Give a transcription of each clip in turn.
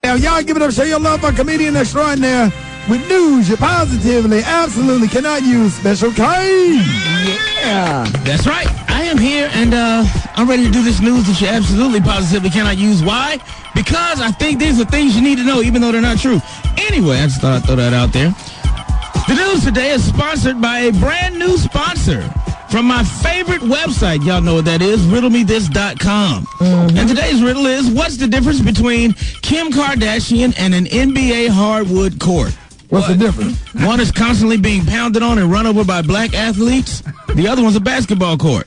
And y'all give it up, show your love for comedian extraordinaire with news you positively, absolutely cannot use. Special K. Yeah. That's right. I am here, and I'm ready to do this news that you absolutely positively cannot use. Why? Because I think these are things you need to know, even though they're not true. Anyway, I just thought I'd throw that out there. The news today is sponsored by a brand new sponsor from my favorite website. Y'all know what that is, riddlemethis.com. And today's riddle is, what's the difference between Kim Kardashian and an NBA hardwood court? What's the difference? One is constantly being pounded on and run over by black athletes. The other one's a basketball court.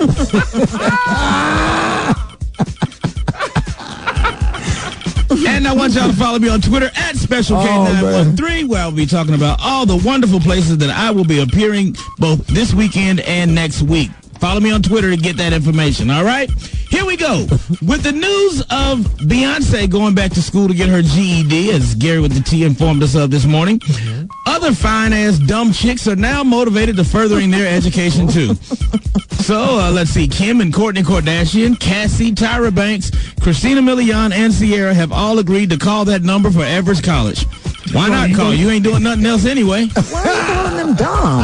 And I want y'all to follow me on Twitter at SpecialK913, where I'll be talking about all the wonderful places that I will be appearing both this weekend and next week. Follow me on Twitter to get that information, all right? Here we go. With the news of Beyonce going back to school to get her GED, as Gary with the T informed us of this morning, other fine-ass dumb chicks are now motivated to furthering their education, too. So, let's see. Kim and Kourtney Kardashian, Cassie, Tyra Banks, Christina Milian, and Sierra have all agreed to call that number for Everest College. Why not call? You ain't doing nothing else anyway. Why are you calling them dumb?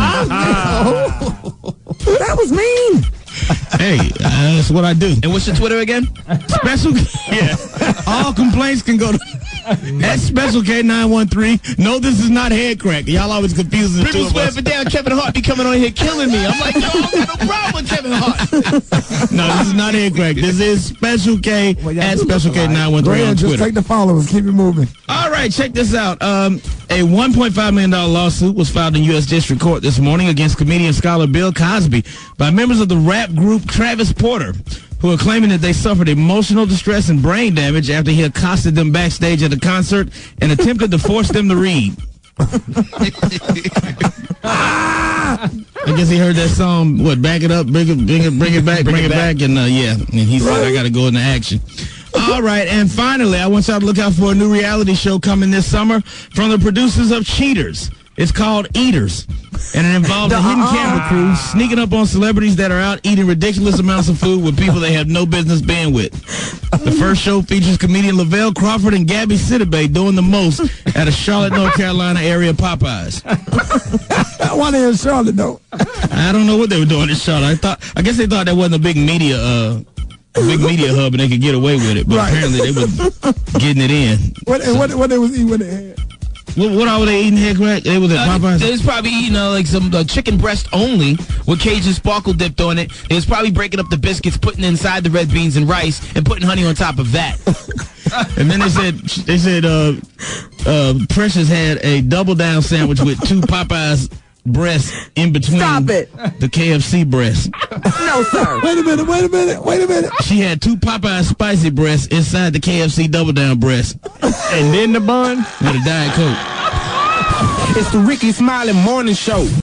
That was mean. Hey, that's what I do. And what's your Twitter again? Special yeah. All complaints can go to at Special K913. No, this is not head crack. Y'all always confuse the People swear for down Kevin Hart be coming on here killing me. I'm like, yo, I got no problem with Kevin Hart. No, this is not head crack. This is Special K at Special K913 on Twitter. Just take the followers. Keep it moving. All right, check this out. A $1.5 million lawsuit was filed in U.S. District Court this morning against comedian scholar Bill Cosby by members of the rap group Travis Porter, who are claiming that they suffered emotional distress and brain damage after he accosted them backstage at a concert and attempted to force them to read. I guess he heard that song, back it up, bring it back, and yeah, and he said, I got to go into action. All right, and finally, I want y'all to look out for a new reality show coming this summer from the producers of Cheaters. It's called Eaters, and it involves a hidden camera crew sneaking up on celebrities that are out eating ridiculous amounts of food with people they have no business being with. The first show features comedian Lavelle Crawford and Gabby Sidibe doing the most at a Charlotte, North Carolina area Popeyes. Why they in Charlotte, though? I don't know what they were doing in Charlotte. I guess they thought that wasn't a big media hub and they could get away with it, but apparently they were getting it in. What they was eating when they had? What all were they eating, head crack? They was at Popeyes? They was probably eating like some chicken breast only with Cajun sparkle dipped on it. They was probably breaking up the biscuits, putting inside the red beans and rice, and putting honey on top of that. And then they said Precious had a double down sandwich with 2 Popeyes breasts in between. Stop it. The KFC breasts. No, sir. Wait a minute. She had 2 Popeyes spicy breasts inside the KFC double down breast. And then the bun with a Diet Coke. It's the Ricky Smiley Morning Show.